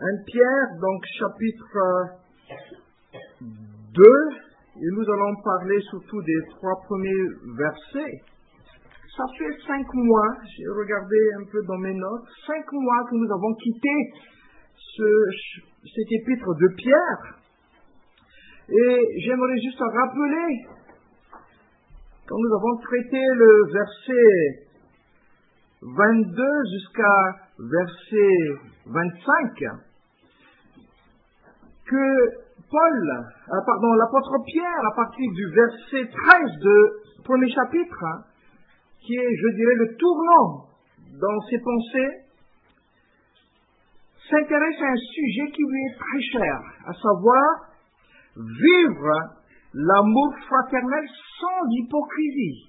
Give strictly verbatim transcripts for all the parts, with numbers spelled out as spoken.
un Pierre, donc chapitre deux, et nous allons parler surtout des trois premiers versets. Ça fait cinq mois, j'ai regardé un peu dans mes notes, cinq mois que nous avons quitté ce, cet épître de Pierre. Et j'aimerais juste rappeler, quand nous avons traité le verset vingt-deux jusqu'à verset vingt-cinq, que Paul, euh, pardon, l'apôtre Pierre, à partir du verset treize du premier chapitre, hein, qui est, je dirais, le tournant dans ses pensées, s'intéresse à un sujet qui lui est très cher, à savoir vivre l'amour fraternel sans hypocrisie.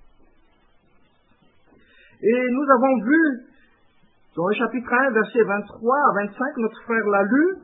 Et nous avons vu, dans le chapitre un, verset vingt-trois à vingt-cinq, notre frère l'a lu,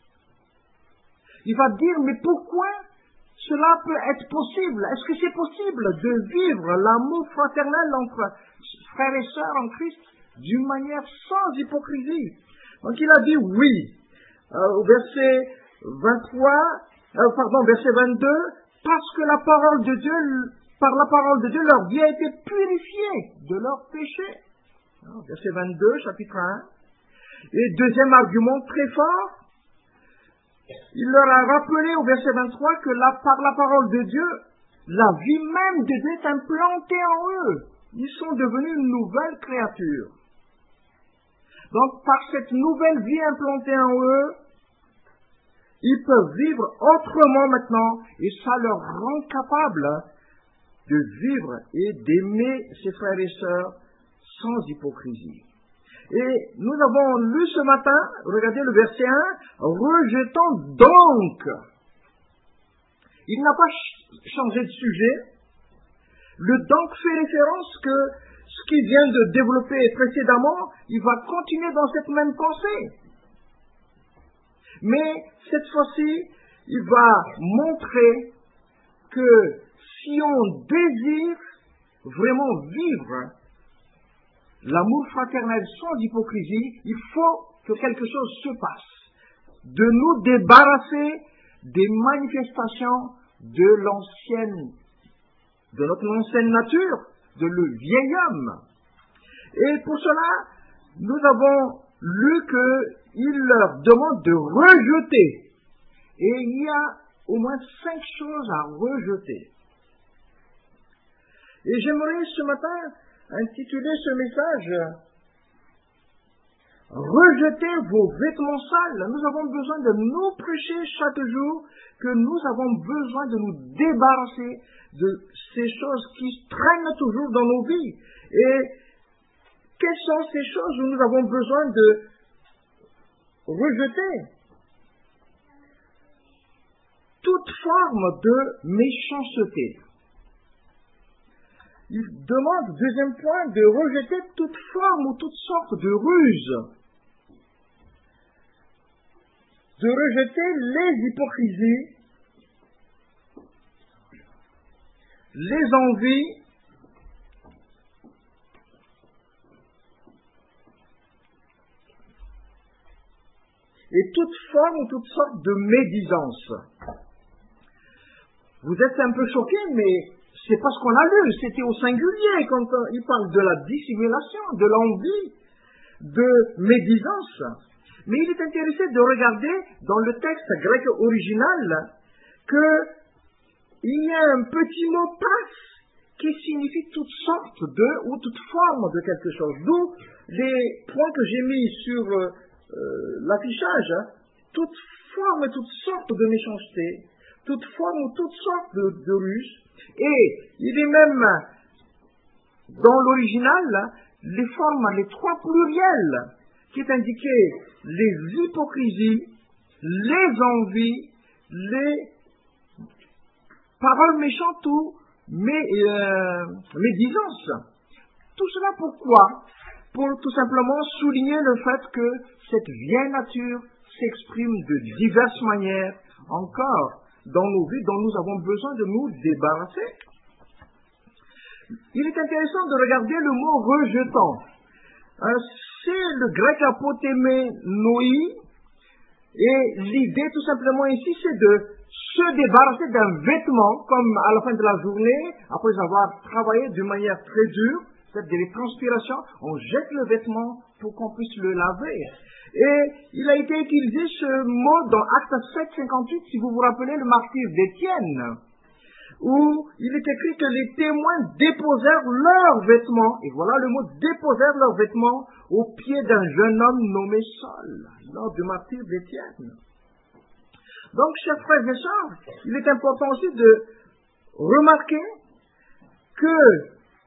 il va dire, mais pourquoi cela peut être possible? Est-ce que c'est possible de vivre l'amour fraternel entre frères et sœurs en Christ d'une manière sans hypocrisie? Donc il a dit oui. Euh, au verset vingt-trois, euh, pardon, verset vingt-deux, parce que la parole de Dieu, par la parole de Dieu, leur vie a été purifiée de leurs péchés. Alors, verset vingt-deux, chapitre un. Et deuxième argument très fort, il leur a rappelé au verset vingt-trois que la, par la parole de Dieu, la vie même de Dieu est implantée en eux. Ils sont devenus une nouvelle créature. Donc, par cette nouvelle vie implantée en eux, ils peuvent vivre autrement maintenant, et ça leur rend capable de vivre et d'aimer ses frères et sœurs sans hypocrisie. Et nous avons lu ce matin, regardez le verset un, rejetant donc. Il n'a pas ch- changé de sujet. Le donc fait référence que ce qu'il vient de développer précédemment, il va continuer dans cette même pensée. Mais cette fois-ci, il va montrer que si on désire vraiment vivre l'amour fraternel sans hypocrisie, il faut que quelque chose se passe. De nous débarrasser des manifestations de l'ancienne, de notre ancienne nature, de le vieil homme. Et pour cela, nous avons lu qu'il leur demande de rejeter. Et il y a au moins cinq choses à rejeter. Et j'aimerais ce matin intituler ce message « Rejetez vos vêtements sales ». Nous avons besoin de nous prêcher chaque jour, que nous avons besoin de nous débarrasser de ces choses qui traînent toujours dans nos vies. Et quelles sont ces choses où nous avons besoin de rejeter? Toute forme de méchanceté. Il demande, deuxième point, de rejeter toute forme ou toute sorte de ruse. De rejeter les hypocrisies, les envies, et toute forme ou toute sorte de médisance. Vous êtes un peu choqués, mais c'est parce qu'on a lu, c'était au singulier quand il parle de la dissimulation, de l'envie, de médisance. Mais il est intéressé de regarder dans le texte grec original qu'il y a un petit mot pas qui signifie toutes sortes de, ou toute forme de quelque chose. D'où les points que j'ai mis sur euh, l'affichage, hein, toute forme et toutes sortes de méchanceté, toute forme ou toutes sortes de, de ruse. Et il est même, dans l'original, les formes, les trois pluriels, qui est indiqué les hypocrisies, les envies, les paroles méchantes ou mé, euh, médisances. Tout cela pourquoi? Pour tout simplement souligner le fait que cette vieille nature s'exprime de diverses manières encore dans nos vies dont nous avons besoin de nous débarrasser. Il est intéressant de regarder le mot rejetant. Euh, c'est le grec apotéménoi Et l'idée tout simplement ici, c'est de se débarrasser d'un vêtement, comme à la fin de la journée, après avoir travaillé de manière très dure, c'est-à-dire des transpirations, on jette le vêtement pour qu'on puisse le laver. Et il a été utilisé ce mot dans Actes sept, cinquante-huit, si vous vous rappelez le martyre d'Étienne, où il est écrit que les témoins déposèrent leurs vêtements, et voilà le mot, déposèrent leurs vêtements au pied d'un jeune homme nommé Saul, lors du martyre d'Étienne. Donc, chers frères et sœurs, il est important aussi de remarquer que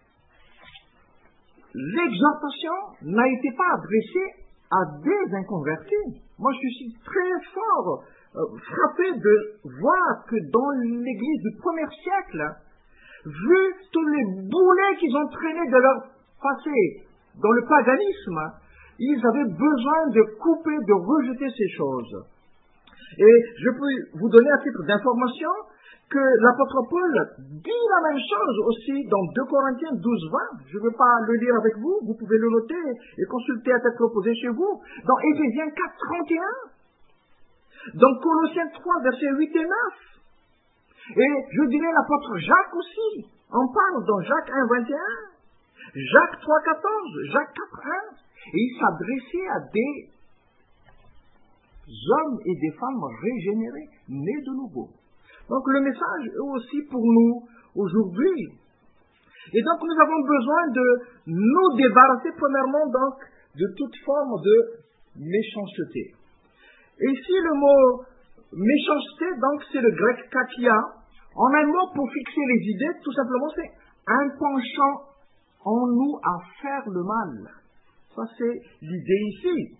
l'exhortation n'a été pas adressée à des inconvertis. Moi, je suis très fort euh, frappé de voir que dans l'Église du premier siècle, vu tous les boulets qu'ils ont traînés de leur passé dans le paganisme, ils avaient besoin de couper, de rejeter ces choses. Et je peux vous donner à titre d'information que l'apôtre Paul dit la même chose aussi dans deux Corinthiens douze, vingt. Je ne veux pas le lire avec vous, vous pouvez le noter et consulter à tête reposée chez vous. Dans Éphésiens quatre, trente et un. Dans Colossiens trois, versets huit et neuf. Et je dirais l'apôtre Jacques aussi en parle dans Jacques un, vingt et un. Jacques trois, quatorze, Jacques quatre, un. Et il s'adressait à des hommes et des femmes régénérés, nés de nouveau. Donc le message est aussi pour nous aujourd'hui. Et donc nous avons besoin de nous débarrasser premièrement donc de toute forme de méchanceté. Et ici le mot méchanceté, donc c'est le grec kakia. En un mot, pour fixer les idées, tout simplement c'est un penchant en nous à faire le mal. Ça c'est l'idée ici.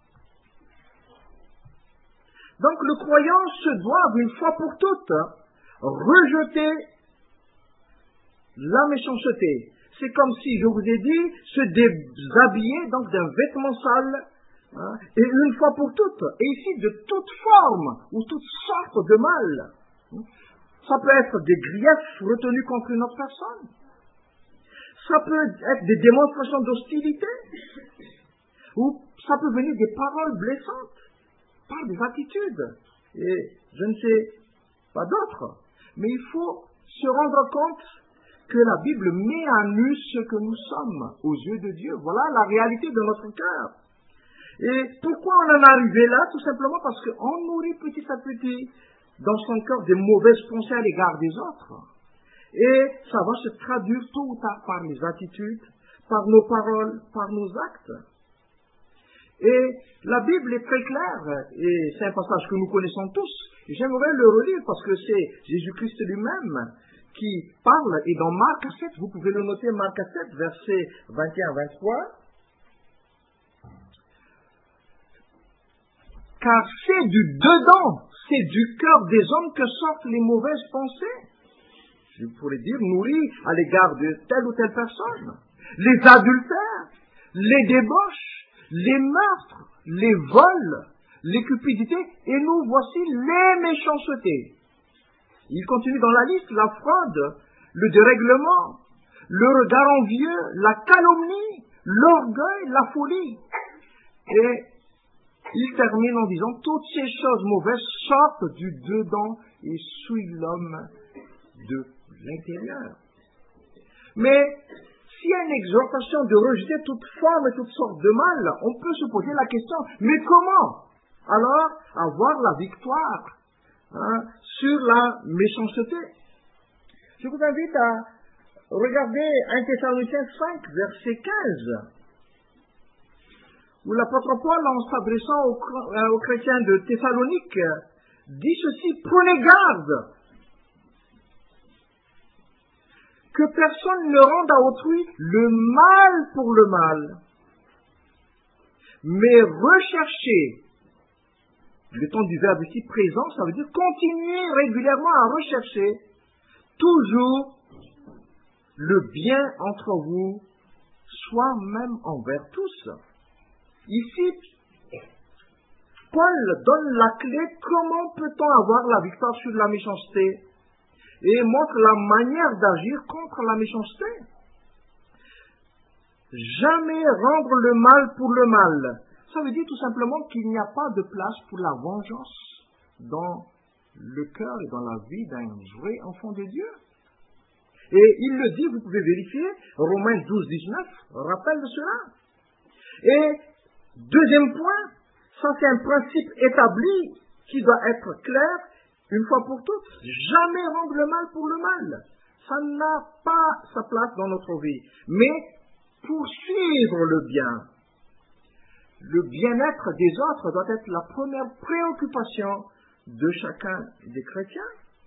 Donc le croyant se doit, une fois pour toutes, rejeter la méchanceté. C'est comme si, je vous ai dit, se déshabiller donc d'un vêtement sale, hein, et une fois pour toutes, et ici de toute forme ou toute sorte de mal. Ça peut être des griefs retenus contre une autre personne. Ça peut être des démonstrations d'hostilité. Ou ça peut venir des paroles blessantes, par des attitudes. Et je ne sais pas d'autres. Mais il faut se rendre compte que la Bible met à nu ce que nous sommes aux yeux de Dieu. Voilà la réalité de notre cœur. Et pourquoi on en est arrivé là? Tout simplement parce qu'on nourrit petit à petit dans son cœur des mauvaises pensées à l'égard des autres. Et ça va se traduire tôt ou tard par les attitudes, par nos paroles, par nos actes. Et la Bible est très claire, et c'est un passage que nous connaissons tous. J'aimerais le relire parce que c'est Jésus-Christ lui-même qui parle, et dans Marc sept, vous pouvez le noter, Marc sept, versets vingt et un à vingt-trois. Car c'est du dedans, c'est du cœur des hommes que sortent les mauvaises pensées. Je pourrais dire nourries à l'égard de telle ou telle personne. Les adultères, les débauches, les meurtres, les vols, les cupidités, et nous voici les méchancetés. Il continue dans la liste, la fraude, le dérèglement, le regard envieux, la calomnie, l'orgueil, la folie. Et il termine en disant, toutes ces choses mauvaises sortent du dedans et suivent l'homme de l'intérieur. Mais s'il y a une exhortation de rejeter toute forme et toutes sortes de mal, on peut se poser la question, mais comment alors avoir la victoire hein, sur la méchanceté? Je vous invite à regarder un Thessaloniciens cinq, verset quinze, où l'apôtre Paul, en s'adressant aux, aux chrétiens de Thessalonique, dit ceci, prenez garde que personne ne rende à autrui le mal pour le mal, mais recherchez, le temps du verbe ici présent, ça veut dire continuer régulièrement à rechercher toujours le bien entre vous, soit même envers tous. Ici, Paul donne la clé, comment peut-on avoir la victoire sur la méchanceté, et montre la manière d'agir contre la méchanceté. Jamais rendre le mal pour le mal, Ça veut dire tout simplement qu'il n'y a pas de place pour la vengeance dans le cœur et dans la vie d'un vrai enfant de Dieu. Et il le dit, vous pouvez vérifier, Romains douze, dix-neuf rappelle de cela. Et deuxième point, ça c'est un principe établi qui doit être clair une fois pour toutes. Jamais rendre le mal pour le mal. Ça n'a pas sa place dans notre vie. Mais poursuivre le bien. Le bien-être des autres doit être la première préoccupation de chacun des chrétiens.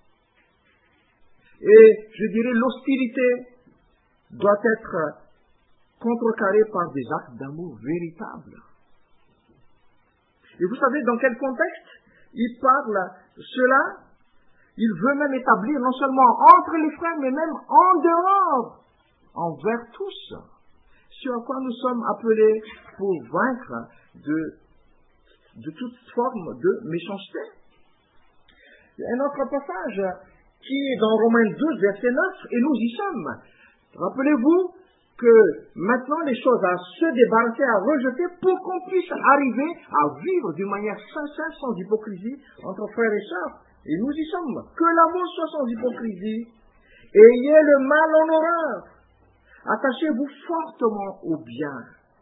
Et je dirais l'hostilité doit être contrecarrée par des actes d'amour véritables. Et vous savez dans quel contexte il parle cela? Il veut même établir non seulement entre les frères, mais même en dehors, envers tous, ce à quoi nous sommes appelés pour vaincre de, de toute forme de méchanceté. Un autre passage qui est dans Romains douze, verset neuf, et nous y sommes. Rappelez-vous que maintenant les choses à se débarrasser, à rejeter, pour qu'on puisse arriver à vivre d'une manière sincère, sans hypocrisie, entre frères et sœurs. Et nous y sommes. Que l'amour soit sans hypocrisie. Ayez le mal en horreur. Attachez-vous fortement au bien.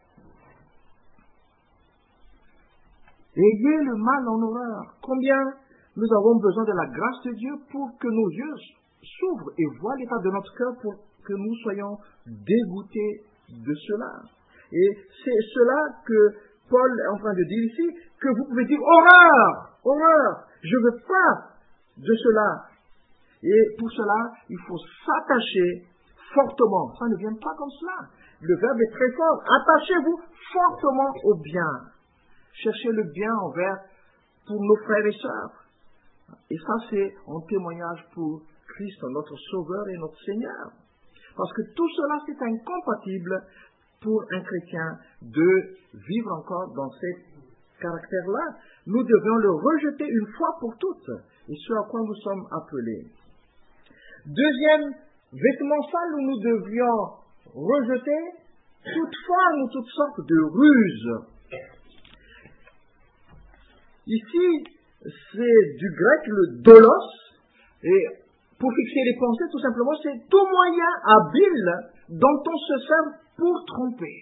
Ayez le mal en horreur. Combien nous avons besoin de la grâce de Dieu pour que nos yeux s'ouvrent et voient l'état de notre cœur pour que nous soyons dégoûtés de cela. Et c'est cela que Paul est en train de dire ici, que vous pouvez dire horreur, horreur, je ne veux pas de cela. Et pour cela, il faut s'attacher fortement. Ça ne vient pas comme cela. Le verbe est très fort. Attachez-vous fortement au bien. Cherchez le bien envers pour nos frères et sœurs. Et ça, c'est un témoignage pour Christ, notre Sauveur et notre Seigneur. Parce que tout cela, c'est incompatible pour un chrétien de vivre encore dans ces caractères-là. Nous devions le rejeter une fois pour toutes. Et ce à quoi nous sommes appelés. Deuxième vêtement sale où nous devions rejeter toute forme ou toutes sortes de ruses. Ici, c'est du grec le dolos, et pour fixer les pensées, tout simplement, c'est tout moyen habile dont on se sert pour tromper.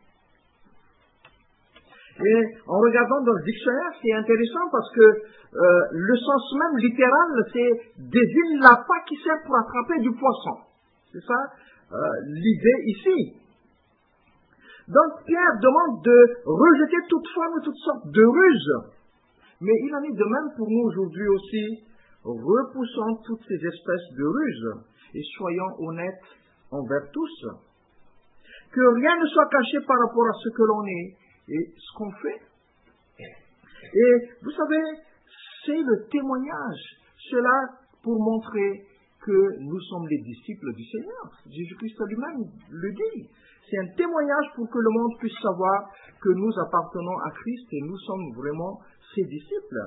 Et en regardant dans le dictionnaire, c'est intéressant parce que euh, le sens même littéral, c'est désigne l'appât qui sert pour attraper du poisson. C'est ça euh, l'idée ici. Donc Pierre demande de rejeter toute forme et toutes sortes de ruses. Mais il en est de même pour nous aujourd'hui aussi. Repoussons toutes ces espèces de ruses et soyons honnêtes envers tous. Que rien ne soit caché par rapport à ce que l'on est et ce qu'on fait. Et vous savez, c'est le témoignage. Cela pour montrer que nous sommes les disciples du Seigneur. Jésus-Christ lui-même le dit. C'est un témoignage pour que le monde puisse savoir que nous appartenons à Christ et nous sommes vraiment ses disciples.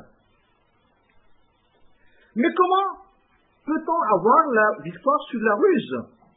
Mais comment peut-on avoir la victoire sur la ruse?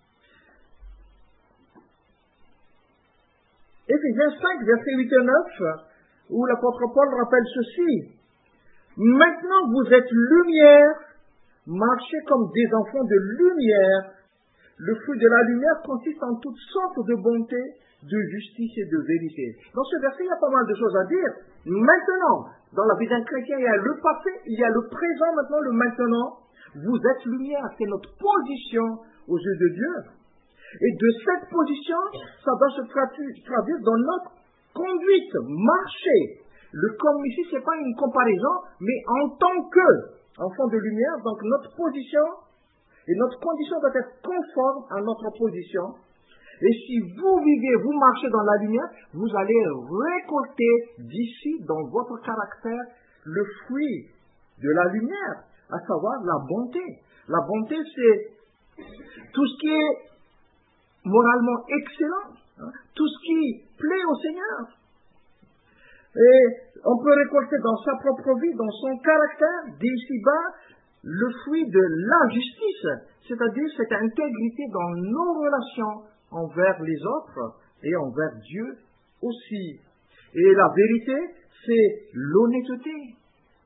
Éphésiens cinq, versets huit et neuf, où l'apôtre Paul rappelle ceci. Maintenant vous êtes lumière, marchez comme des enfants de lumière. Le fruit de la lumière consiste en toutes sortes de bonté, de justice et de vérité. Dans ce verset, il y a pas mal de choses à dire. Maintenant, dans la vie d'un chrétien, il y a le passé, il y a le présent, maintenant le maintenant. Vous êtes lumière, c'est notre position aux yeux de Dieu. Et de cette position, ça doit se traduire dans notre conduite, marcher. Le comme ici, ce n'est pas une comparaison, mais en tant que enfant de lumière, donc notre position et notre condition doit être conforme à notre position. Et si vous vivez, vous marchez dans la lumière, vous allez récolter d'ici, dans votre caractère, le fruit de la lumière, à savoir la bonté. La bonté, c'est tout ce qui est moralement excellent, hein, tout ce qui plaît au Seigneur. Et on peut récolter dans sa propre vie, dans son caractère, d'ici-bas, le fruit de la justice, c'est-à-dire cette intégrité dans nos relations envers les autres et envers Dieu aussi. Et la vérité, c'est l'honnêteté.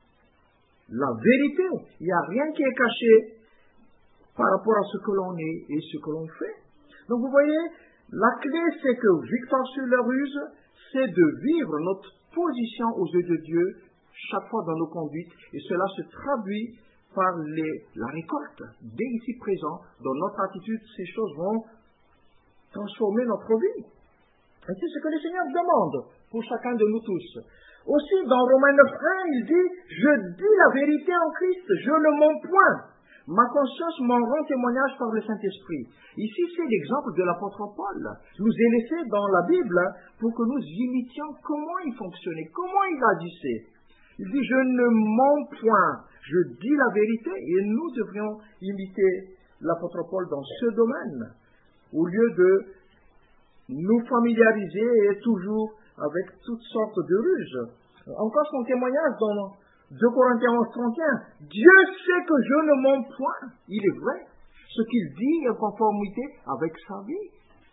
La vérité, il n'y a rien qui est caché par rapport à ce que l'on est et ce que l'on fait. Donc vous voyez, la clé c'est que victoire sur la ruse, c'est de vivre notre position aux yeux de Dieu chaque fois dans nos conduites, et cela se traduit par les, la récolte. Dès ici présent, dans notre attitude, ces choses vont transformer notre vie. Et c'est ce que le Seigneur demande pour chacun de nous tous. Aussi, dans Romains neuf un, il dit « Je dis la vérité en Christ, je ne mens point. Ma conscience m'en rend témoignage par le Saint-Esprit. » Ici, c'est l'exemple de l'apôtre Paul. Il nous est laissé dans la Bible pour que nous imitions comment il fonctionnait, comment il agissait. Il dit « Je ne mens point, je dis la vérité. » Et nous devrions imiter l'apôtre Paul dans ce domaine, au lieu de nous familiariser et toujours avec toutes sortes de ruses. Encore son témoignage dans deux Corinthiens onze, trente et un. Dieu sait que je ne mens point. Il est vrai. Ce qu'il dit est en conformité avec sa vie.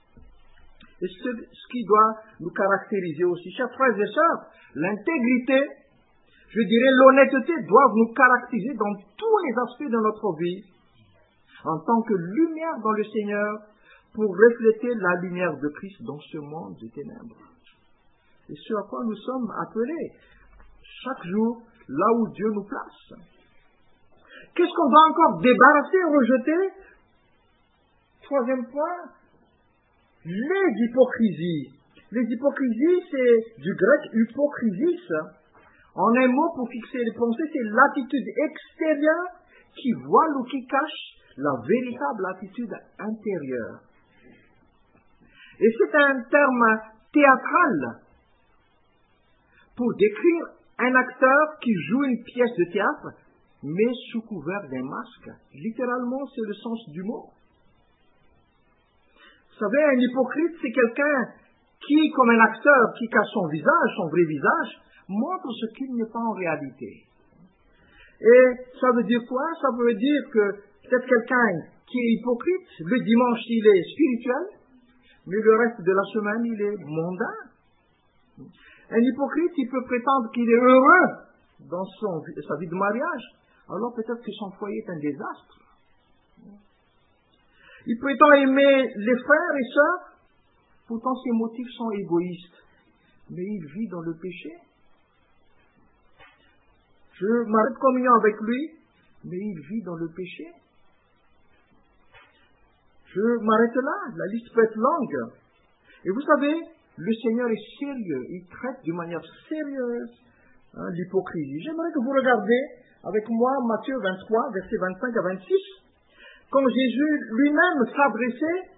Et ce, ce qui doit nous caractériser aussi. Chers frères et sœurs, l'intégrité, je dirais l'honnêteté doivent nous caractériser dans tous les aspects de notre vie, en tant que lumière dans le Seigneur, pour refléter la lumière de Christ dans ce monde de ténèbres. Et ce à quoi nous sommes appelés chaque jour, là où Dieu nous place. Qu'est-ce qu'on doit encore débarrasser, rejeter? Troisième point, les hypocrisies. Les hypocrisies, c'est du grec hypocrisis. En un mot, pour fixer les pensées, c'est l'attitude extérieure qui voile ou qui cache la véritable attitude intérieure. Et c'est un terme théâtral pour décrire un acteur qui joue une pièce de théâtre, mais sous couvert d'un masque. Littéralement, c'est le sens du mot. Vous savez, un hypocrite, c'est quelqu'un qui, comme un acteur qui cache son visage, son vrai visage, montre ce qu'il n'est pas en réalité. Et ça veut dire quoi? Ça veut dire que peut-être quelqu'un qui est hypocrite, le dimanche, il est spirituel, mais le reste de la semaine, il est mondain. Un hypocrite, il peut prétendre qu'il est heureux dans son, sa vie de mariage, alors peut-être que son foyer est un désastre. Il prétend aimer les frères et sœurs, pourtant ses motifs sont égoïstes, mais il vit dans le péché. Je m'arrête de communion avec lui, mais il vit dans le péché. Je m'arrête là, la liste peut être longue. Et vous savez, le Seigneur est sérieux, il traite de manière sérieuse hein, l'hypocrisie. J'aimerais que vous regardiez avec moi Matthieu vingt-trois, versets vingt-cinq à vingt-six, quand Jésus lui-même s'adressait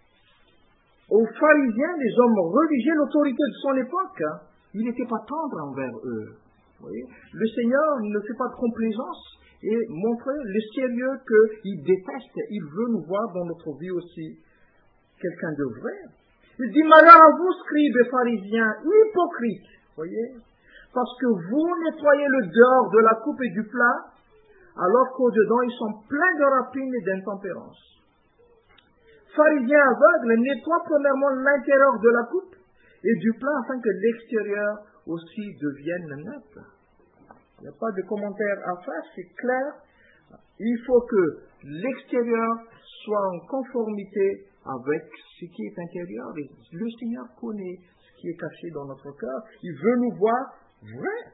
aux pharisiens, les hommes religieux, l'autorité de son époque. Hein. Il n'était pas tendre envers eux. Vous voyez, le Seigneur ne fait pas de complaisance et montre le sérieux qu'il déteste. Il veut nous voir dans notre vie aussi quelqu'un de vrai. Il dit, malheur à vous, scribes et pharisiens, hypocrites, voyez, parce que vous nettoyez le dehors de la coupe et du plat, alors qu'au-dedans, ils sont pleins de rapines et d'intempérance. Pharisiens aveugles, nettoient premièrement l'intérieur de la coupe et du plat, afin que l'extérieur aussi devienne net. Il n'y a pas de commentaire à faire, c'est clair. Il faut que l'extérieur soit en conformité avec ce qui est intérieur. Et le Seigneur connaît ce qui est caché dans notre cœur. Il veut nous voir vrais.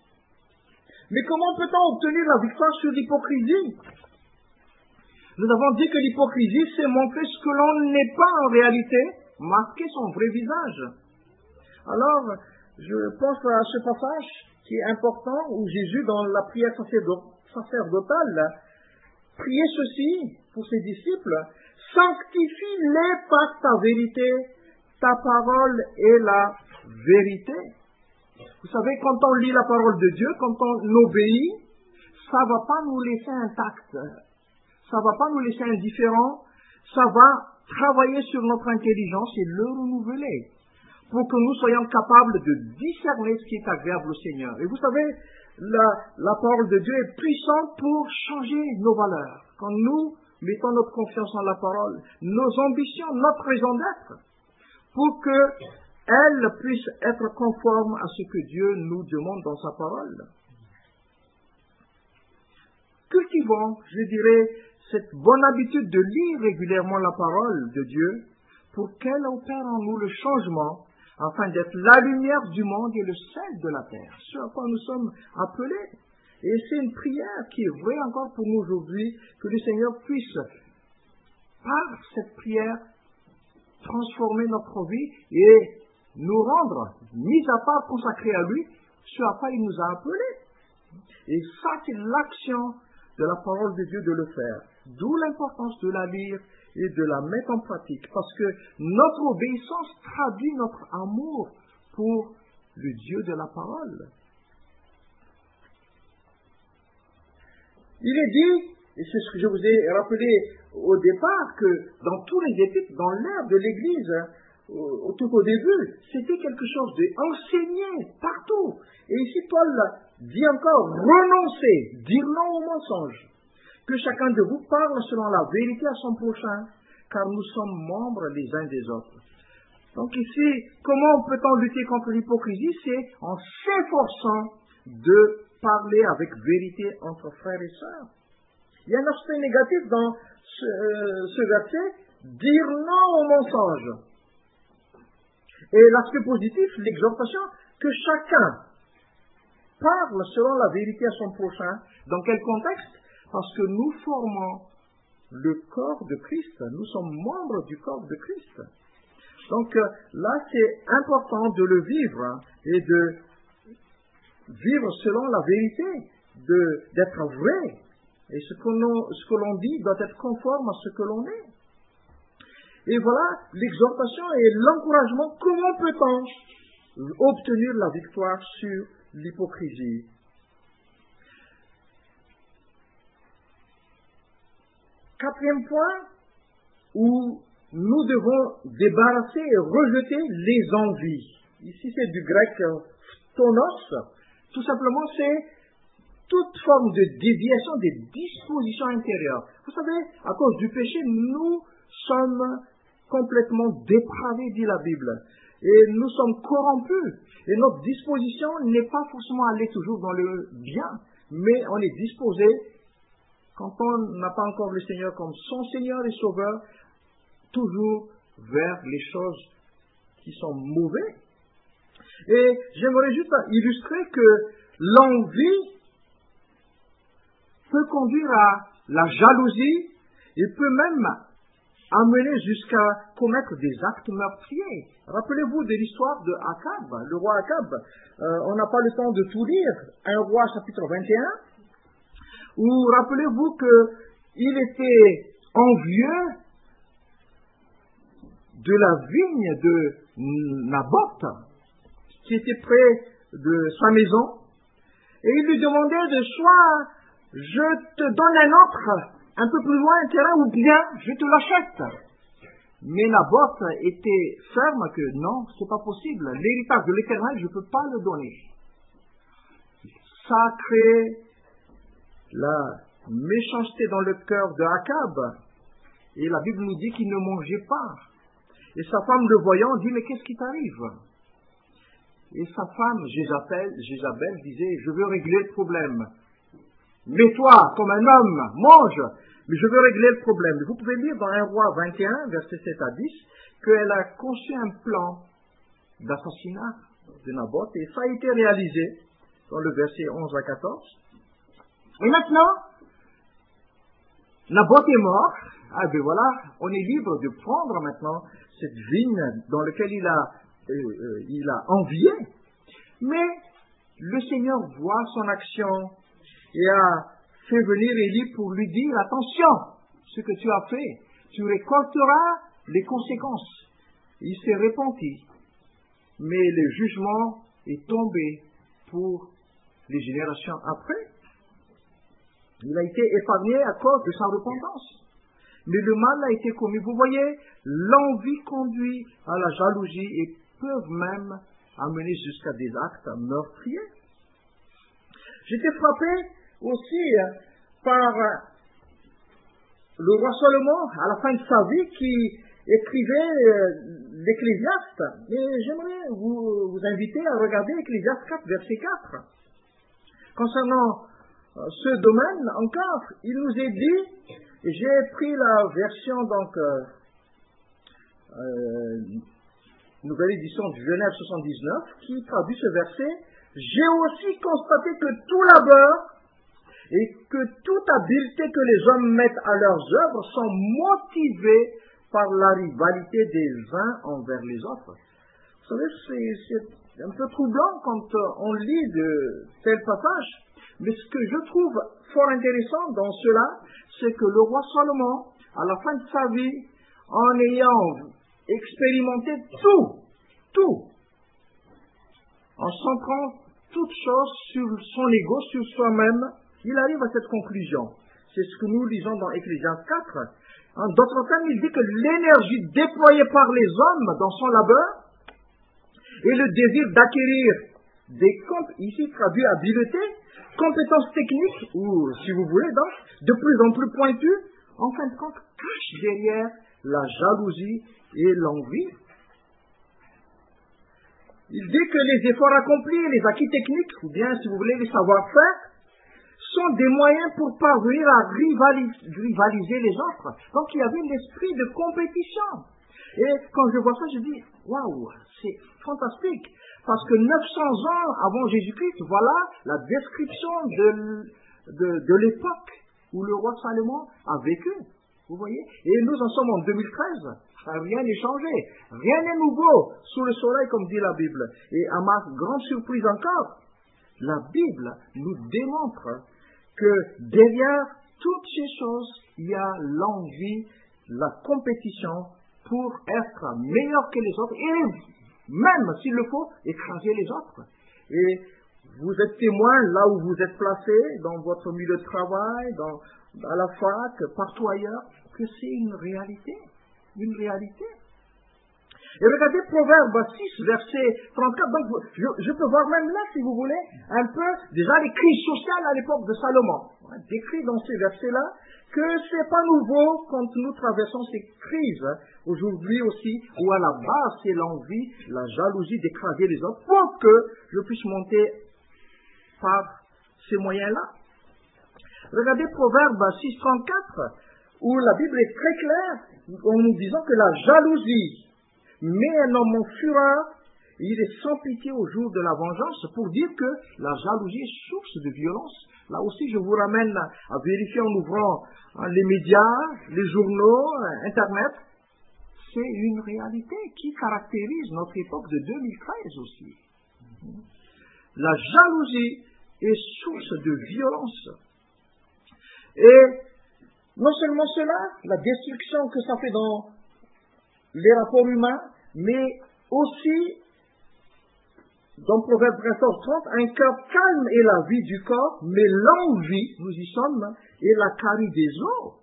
Mais comment peut-on obtenir la victoire sur l'hypocrisie? Nous avons dit que l'hypocrisie, c'est montrer ce que l'on n'est pas en réalité, masquer son vrai visage. Alors, je pense à ce passage qui est important, où Jésus, dans la prière sacerdotale, priait ceci pour ses disciples: sanctifie-les par ta vérité, ta parole est la vérité. Vous savez, quand on lit la parole de Dieu, quand on obéit, ça ne va pas nous laisser intacts, ça ne va pas nous laisser indifférents, ça va travailler sur notre intelligence et le renouveler, pour que nous soyons capables de discerner ce qui est agréable au Seigneur. Et vous savez, la, la parole de Dieu est puissante pour changer nos valeurs. Quand nous mettons notre confiance en la parole, nos ambitions, notre raison d'être, pour que elles puissent être conformes à ce que Dieu nous demande dans sa parole. Cultivons, je dirais, cette bonne habitude de lire régulièrement la parole de Dieu pour qu'elle opère en nous le changement afin d'être la lumière du monde et le sel de la terre, ce à quoi nous sommes appelés. Et c'est une prière qui est vraie encore pour nous aujourd'hui, que le Seigneur puisse, par cette prière, transformer notre vie et nous rendre, mis à part, consacrés à lui, ce à quoi il nous a appelés. Et ça, c'est l'action de la parole de Dieu de le faire. D'où l'importance de la lire et de la mettre en pratique, parce que notre obéissance traduit notre amour pour le Dieu de la parole. Il est dit, et c'est ce que je vous ai rappelé au départ, que dans tous les épîtres, dans l'ère de l'Église, au, tout au début, c'était quelque chose d'enseigné partout. Et ici, Paul dit encore, renoncez, dire non au mensonge, que chacun de vous parle selon la vérité à son prochain, car nous sommes membres les uns des autres. Donc ici, comment peut-on lutter contre l'hypocrisie? C'est en s'efforçant de parler avec vérité entre frères et sœurs. Il y a un aspect négatif dans ce, euh, ce verset, dire non au mensonge. Et l'aspect positif, l'exhortation, que chacun parle selon la vérité à son prochain. Dans quel contexte? Parce que nous formons le corps de Christ, nous sommes membres du corps de Christ. Donc là, c'est important de le vivre hein, et de vivre selon la vérité, de, d'être vrai. Et ce que, l'on, ce que l'on dit doit être conforme à ce que l'on est. Et voilà l'exhortation et l'encouragement. Comment peut-on obtenir la victoire sur l'hypocrisie? Quatrième point, où nous devons débarrasser et rejeter les envies. Ici, c'est du grec phonos. Tout simplement, c'est toute forme de déviation des dispositions intérieures. Vous savez, à cause du péché, nous sommes complètement dépravés, dit la Bible. Et nous sommes corrompus. Et notre disposition n'est pas forcément aller toujours dans le bien, mais on est disposé, quand on n'a pas encore le Seigneur comme son Seigneur et Sauveur, toujours vers les choses qui sont mauvaises. Et j'aimerais juste illustrer que l'envie peut conduire à la jalousie et peut même amener jusqu'à commettre des actes meurtriers. Rappelez-vous de l'histoire de Akab, le roi Akab. Euh, on n'a pas le temps de tout lire. un roi chapitre vingt et un, où rappelez-vous qu'il était envieux de la vigne de Naboth, qui était près de sa maison, et il lui demandait de soit je te donne un autre, un peu plus loin, un terrain, ou bien je te l'achète. Mais Naboth était ferme que non, c'est pas possible. L'héritage de l'Éternel, je ne peux pas le donner. Ça a créé la méchanceté dans le cœur de Akab. Et la Bible nous dit qu'il ne mangeait pas. Et sa femme, le voyant, dit, mais qu'est-ce qui t'arrive? Et sa femme, Jézabel, Jézabel, disait, je veux régler le problème. Mets-toi comme un homme, mange, mais je veux régler le problème. Vous pouvez lire dans un roi vingt et un, versets sept à dix, qu'elle a conçu un plan d'assassinat de Naboth, et ça a été réalisé dans le verset onze à quatorze. Et maintenant, Naboth est mort. Ah ben voilà, on est libre de prendre maintenant cette vigne dans laquelle il a, euh, euh, il a envié. Mais le Seigneur voit son action et a fait venir Élie pour lui dire, attention, ce que tu as fait, tu récolteras les conséquences. Il s'est repenti, mais le jugement est tombé pour les générations après. Il a été épargné à cause de sa repentance. Mais le mal a été commis. Vous voyez, l'envie conduit à la jalousie et peuvent même amener jusqu'à des actes meurtriers. J'étais frappé aussi par le roi Salomon, à la fin de sa vie, qui écrivait euh, l'Ecclésiaste. Et j'aimerais vous, vous inviter à regarder Ecclésiaste quatre, verset quatre. Concernant euh, ce domaine encore, il nous est dit, et j'ai pris la version donc euh, euh, nouvelle édition du Genève soixante-dix-neuf, qui traduit ce verset. J'ai aussi constaté que tout labeur et que toute habileté que les hommes mettent à leurs œuvres sont motivés par la rivalité des uns envers les autres. Vous savez, c'est un peu troublant quand on lit de tels passages, mais ce que je trouve fort intéressant dans cela, c'est que le roi Salomon, à la fin de sa vie, en ayant expérimenté tout, tout, en centrant toutes choses sur son ego, sur soi-même, il arrive à cette conclusion. C'est ce que nous lisons dans Ecclésiaste quatre. En d'autres termes, il dit que l'énergie déployée par les hommes dans son labeur et le désir d'acquérir des comptes, ici traduit habileté, compétences techniques, ou si vous voulez, donc, de plus en plus pointues, en fin de compte, cachent derrière la jalousie et l'envie. Il dit que les efforts accomplis, les acquis techniques, ou bien, si vous voulez, les savoir-faire, sont des moyens pour parvenir à rivaliser, rivaliser les autres. Donc, il y avait l'esprit de compétition. Et quand je vois ça, je dis, waouh, c'est fantastique. Parce que neuf cents ans avant Jésus-Christ, voilà la description de, de, de l'époque où le roi Salomon a vécu. Vous voyez? Et nous en sommes en deux mille treize. Rien n'est changé. Rien n'est nouveau sous le soleil, comme dit la Bible. Et à ma grande surprise encore, la Bible nous démontre que derrière toutes ces choses, il y a l'envie, la compétition pour être meilleur que les autres et même, s'il le faut, écraser les autres. Et vous êtes témoin là où vous êtes placé, dans votre milieu de travail, dans, à la fac, partout ailleurs, que c'est une réalité. Une réalité. Et regardez Proverbe six, verset trente-quatre. Donc, je, je peux voir même là, si vous voulez, un peu déjà les crises sociales à l'époque de Salomon. Décrit dans ces versets-là que c'est pas nouveau quand nous traversons ces crises aujourd'hui aussi, où à la base c'est l'envie, la jalousie d'écraser les autres pour que je puisse monter par ces moyens-là. Regardez Proverbe six, trente-quatre, où la Bible est très claire en nous disant que la jalousie met un homme en fureur, et il est sans pitié au jour de la vengeance, pour dire que la jalousie est source de violence. Là aussi, je vous ramène à vérifier en ouvrant hein, les médias, les journaux, Internet. C'est une réalité qui caractérise notre époque de deux mille treize aussi. La jalousie est source de violence. Et non seulement cela, la destruction que ça fait dans les rapports humains, mais aussi, dans Proverbe quatorze, trente, un cœur calme est la vie du corps, mais l'envie, nous y sommes, est la carie des os.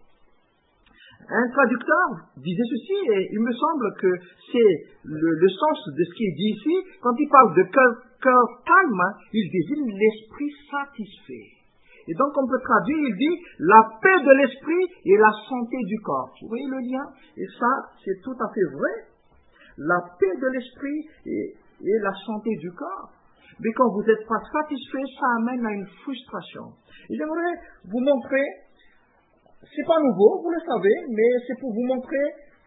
Un traducteur disait ceci, et il me semble que c'est le, le sens de ce qui est dit ici. Quand il parle de cœur, cœur calme, il désigne l'esprit satisfait. Et donc on peut traduire, il dit, la paix de l'esprit et la santé du corps. Vous voyez le lien? Et ça, c'est tout à fait vrai. La paix de l'esprit et, et la santé du corps. Mais quand vous n'êtes pas satisfait, ça amène à une frustration. Et j'aimerais vous montrer, c'est pas nouveau, vous le savez, mais c'est pour vous montrer,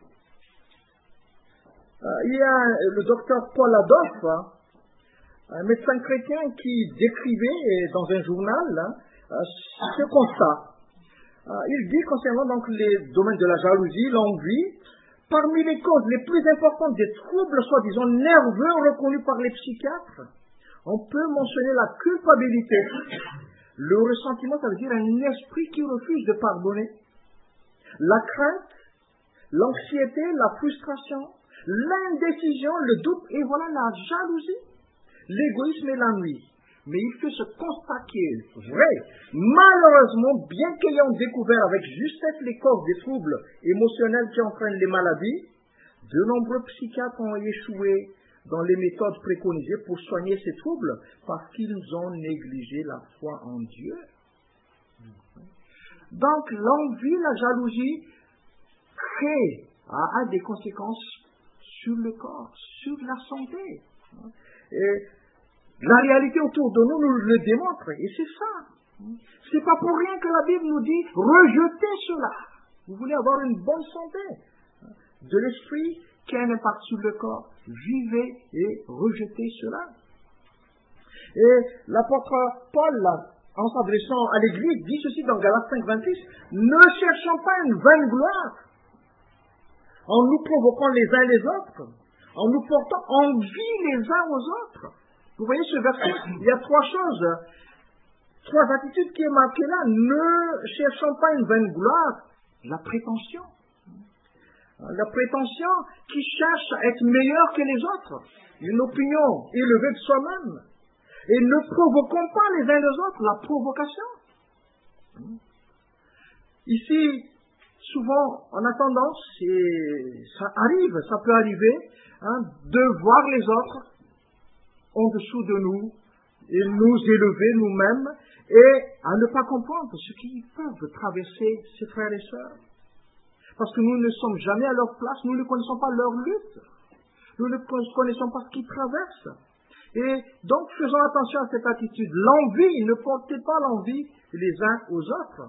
euh, il y a le docteur Paul Adolphe, hein, un médecin chrétien qui décrivait dans un journal, hein, ce constat. Il dit concernant donc les domaines de la jalousie, l'envie, parmi les causes les plus importantes des troubles soi-disant nerveux reconnus par les psychiatres, on peut mentionner la culpabilité. Le ressentiment, ça veut dire un esprit qui refuse de pardonner. La crainte, l'anxiété, la frustration, l'indécision, le doute, et voilà la jalousie, l'égoïsme et l'ennui. Mais il fait ce constat qui est vrai. Malheureusement, bien qu'ayant découvert avec justesse les causes des troubles émotionnels qui entraînent les maladies, de nombreux psychiatres ont échoué dans les méthodes préconisées pour soigner ces troubles parce qu'ils ont négligé la foi en Dieu. Donc l'envie, la jalousie créent a, a des conséquences sur le corps, sur la santé. Et la réalité autour de nous nous le démontre, et c'est ça. C'est pas pour rien que la Bible nous dit rejetez cela. Vous voulez avoir une bonne santé de l'esprit qui a un impact sur le corps. Vivez et rejetez cela. Et l'apôtre Paul, en s'adressant à l'Église, dit ceci dans Galates cinq, vingt-six, ne cherchons pas une vaine gloire en nous provoquant les uns les autres, en nous portant envie les uns aux autres. Vous voyez ce verset, il y a trois choses, trois attitudes qui est marquées là. Ne cherchons pas une vaine gloire, la prétention. La prétention qui cherche à être meilleur que les autres, une opinion élevée de soi-même. Et ne provoquons pas les uns les autres, la provocation. Ici, souvent, on a tendance, et ça arrive, ça peut arriver, hein, de voir les autres en dessous de nous, et nous élever nous-mêmes, et à ne pas comprendre ce qu'ils peuvent traverser, ses frères et sœurs. Parce que nous ne sommes jamais à leur place, nous ne connaissons pas leur lutte, nous ne connaissons pas ce qu'ils traversent. Et donc, faisons attention à cette attitude. L'envie, ne portez pas l'envie les uns aux autres.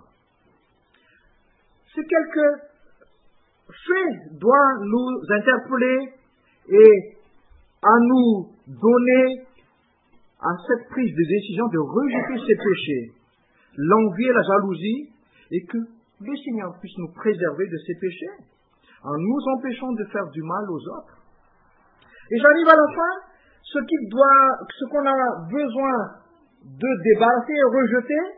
Ces quelques faits doivent nous interpeller et à nous donner à cette prise de décision de rejeter ces péchés, l'envie et la jalousie, et que le Seigneur puisse nous préserver de ces péchés, en nous empêchant de faire du mal aux autres. Et j'arrive à la fin, ce qu'il doit, ce qu'on a besoin de débarrasser et rejeter,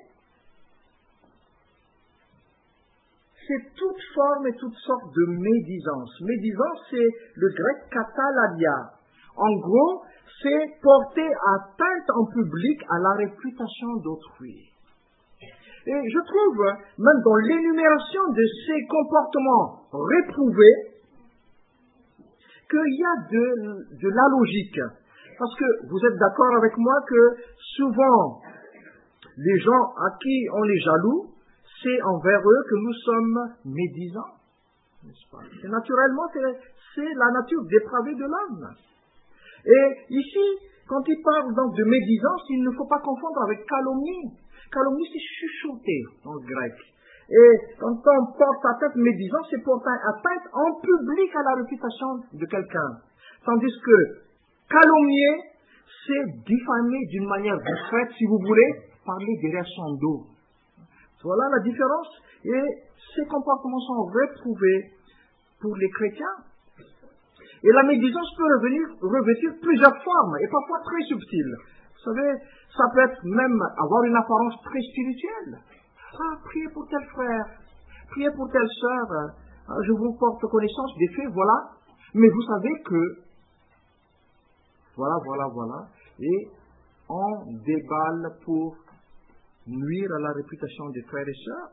c'est toute forme et toute sorte de médisance. Médisance, c'est le grec kataladia. En gros, c'est porter atteinte en public à la réputation d'autrui. Et je trouve, même dans l'énumération de ces comportements réprouvés, qu'il y a de, de la logique. Parce que vous êtes d'accord avec moi que souvent, les gens à qui on est jaloux, c'est envers eux que nous sommes médisants. N'est-ce pas? Et naturellement, c'est, c'est la nature dépravée de l'homme. Et ici, quand il parle donc de médisance, il ne faut pas confondre avec calomnie. Calomnie, c'est chuchoter en grec. Et quand on porte atteinte médisance, c'est porter atteinte en public à la réputation de quelqu'un. Tandis que calomnier, c'est diffamer d'une manière discrète, si vous voulez, parler derrière son dos. Voilà la différence. Et ces comportements sont réprouvés pour les chrétiens. Et la médisance peut revenir, revêtir plusieurs formes, et parfois très subtiles. Vous savez, ça peut être même avoir une apparence très spirituelle. Ah, priez pour tel frère, priez pour telle sœur, ah, je vous porte connaissance des faits, voilà. Mais vous savez que, voilà, voilà, voilà, et on déballe pour nuire à la réputation des frères et sœurs.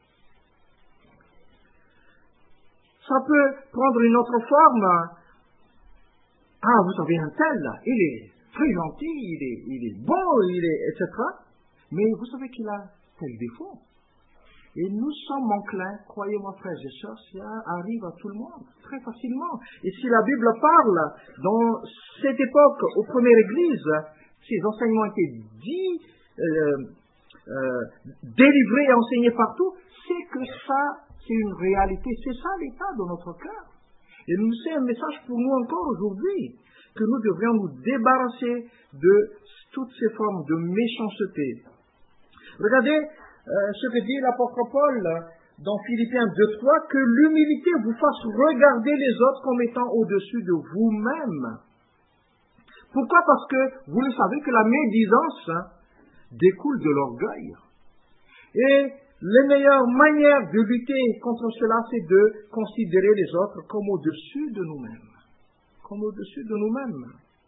Ça peut prendre une autre forme. Ah, vous savez, un tel, il est très gentil, il est, il est beau, il est, et cetera. Mais vous savez qu'il a tel défaut. Et nous sommes enclins, croyez-moi frères et sœurs, ça arrive à tout le monde, très facilement. Et si la Bible parle, dans cette époque, aux premières églises, ces enseignements étaient dits, euh, euh, délivrés et enseignés partout, c'est que ça, c'est une réalité, c'est ça l'état de notre cœur. Et nous, c'est un message pour nous encore aujourd'hui, que nous devrions nous débarrasser de toutes ces formes de méchanceté. Regardez euh, ce que dit l'apôtre Paul dans Philippiens deux trois, que l'humilité vous fasse regarder les autres comme étant au-dessus de vous-même. Pourquoi? Parce que vous le savez que la médisance hein, découle de l'orgueil. Et la meilleure manière de lutter contre cela, c'est de considérer les autres comme au-dessus de nous-mêmes. Comme au-dessus de nous-mêmes.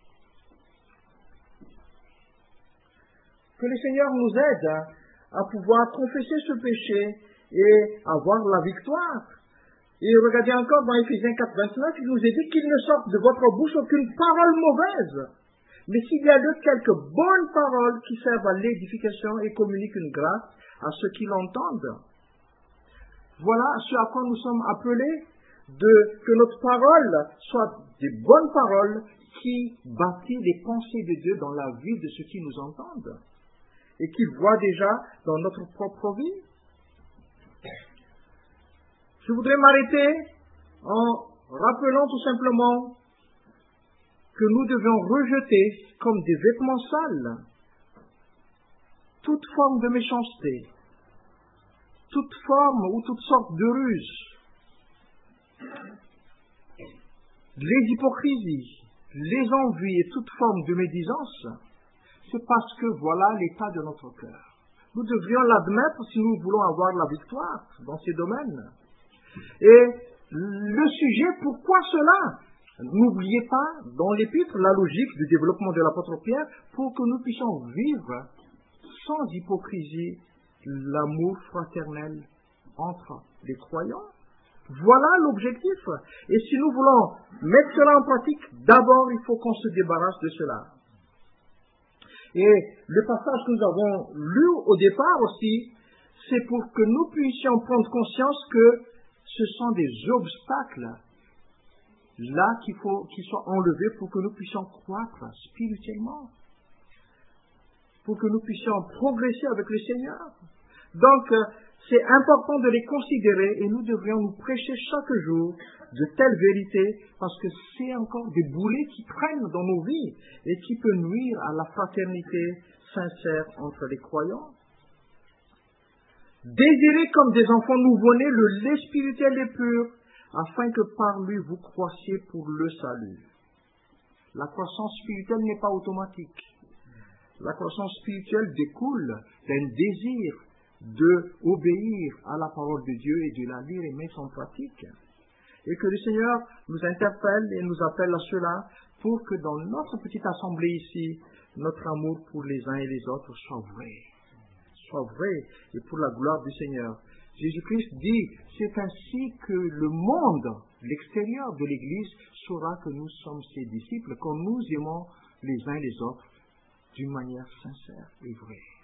Que le Seigneur nous aide à pouvoir confesser ce péché et avoir la victoire. Et regardez encore dans Éphésiens quatre vingt-neuf, il nous est dit qu'il ne sorte de votre bouche aucune parole mauvaise, mais s'il y a de quelques bonnes paroles qui servent à l'édification et communiquent une grâce à ceux qui l'entendent. Voilà ce à quoi nous sommes appelés de, que notre parole soit des bonnes paroles qui bâtissent les pensées de Dieu dans la vie de ceux qui nous entendent et qu'ils voient déjà dans notre propre vie. Je voudrais m'arrêter en rappelant tout simplement que nous devons rejeter comme des vêtements sales toute forme de méchanceté, toute forme ou toute sorte de ruse, les hypocrisies, les envies et toute forme de médisance. C'est parce que voilà l'état de notre cœur. Nous devrions l'admettre si nous voulons avoir la victoire dans ces domaines. Et le sujet, pourquoi cela? N'oubliez pas, dans l'épître, la logique du développement de l'apôtre Pierre, pour que nous puissions vivre sans hypocrisie l'amour fraternel entre les croyants. Voilà l'objectif. Et si nous voulons mettre cela en pratique, d'abord, il faut qu'on se débarrasse de cela. Et le passage que nous avons lu au départ aussi, c'est pour que nous puissions prendre conscience que ce sont des obstacles là qu'il faut qu'ils soient enlevés pour que nous puissions croître spirituellement, pour que nous puissions progresser avec le Seigneur. Donc, c'est important de les considérer et nous devrions nous prêcher chaque jour de telles vérités parce que c'est encore des boulets qui traînent dans nos vies et qui peuvent nuire à la fraternité sincère entre les croyants. Désirez comme des enfants nouveau-nés le lait spirituel et pur, afin que par lui vous croissiez pour le salut. La croissance spirituelle n'est pas automatique. La croissance spirituelle découle d'un désir d'obéir à la parole de Dieu et de la lire et mettre en pratique. Et que le Seigneur nous interpelle et nous appelle à cela pour que dans notre petite assemblée ici, notre amour pour les uns et les autres soit vrai. Soit vrai et pour la gloire du Seigneur. Jésus-Christ dit, c'est ainsi que le monde, l'extérieur de l'Église, saura que nous sommes ses disciples, quand nous aimons les uns les autres d'une manière sincère et vraie.